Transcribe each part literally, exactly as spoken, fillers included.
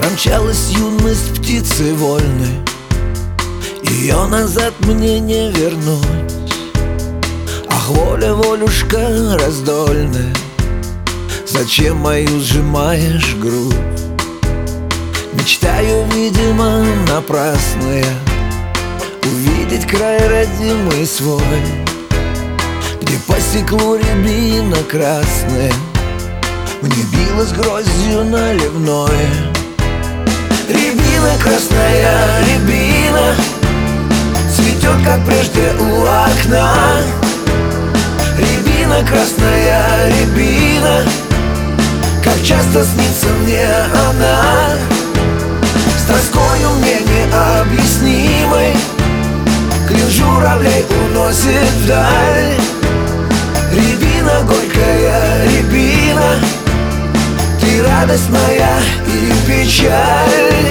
Промчалась юность птицы вольной, ее назад мне не вернуть. Ах, воля, волюшка раздольная, зачем мою сжимаешь грудь? Мечтаю, видимо, напрасная, увидеть край родимый свой, где по стеклу рябина красная мне билась гроздью наливное. Рябина красная, рябина цветет, как прежде у окна. Рябина красная, рябина, как часто снится мне она, с тоскою мне необъяснимой. Клин журавлей уносит вдаль. Рябина горькая, рябина, ты радость моя и печаль.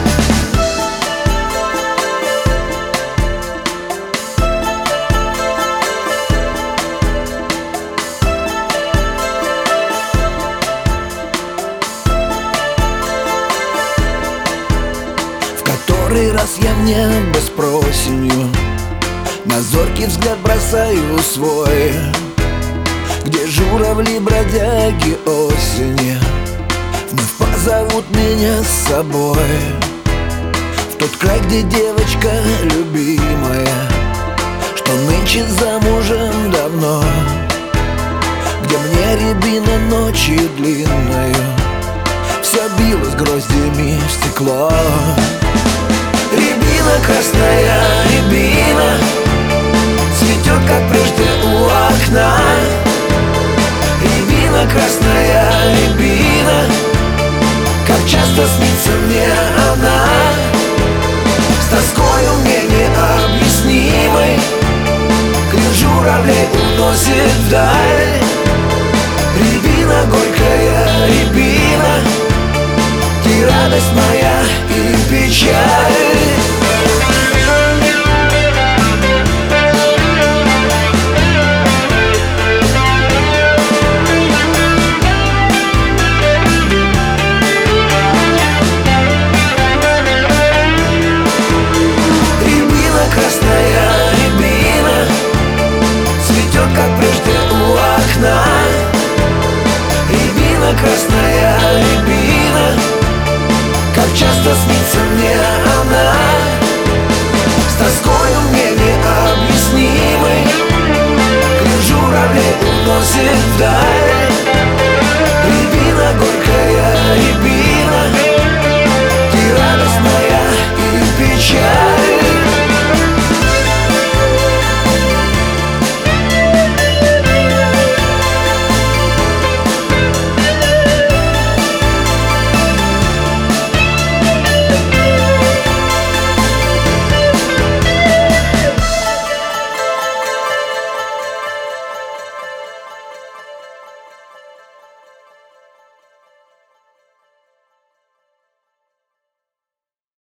Который раз я в небо с просенью на зоркий взгляд бросаю свой, где журавли, бродяги осени вновь позовут меня с собой в тот край, где девочка любимая, что нынче замужем давно, где мне рябина ночью длинною все билось гроздями в стекло. Рябина красная, рябина цветет, как прежде у окна. Рябина красная, рябина, как часто снится мне она, с тоскою мне необъяснимой. Клин журавлей уносит вдаль. Рябина горькая, рябина, ты радость моя и печаль.